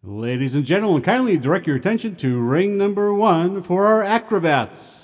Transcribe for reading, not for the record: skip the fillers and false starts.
Ladies and gentlemen, kindly direct your attention to ring number 1 for our acrobats.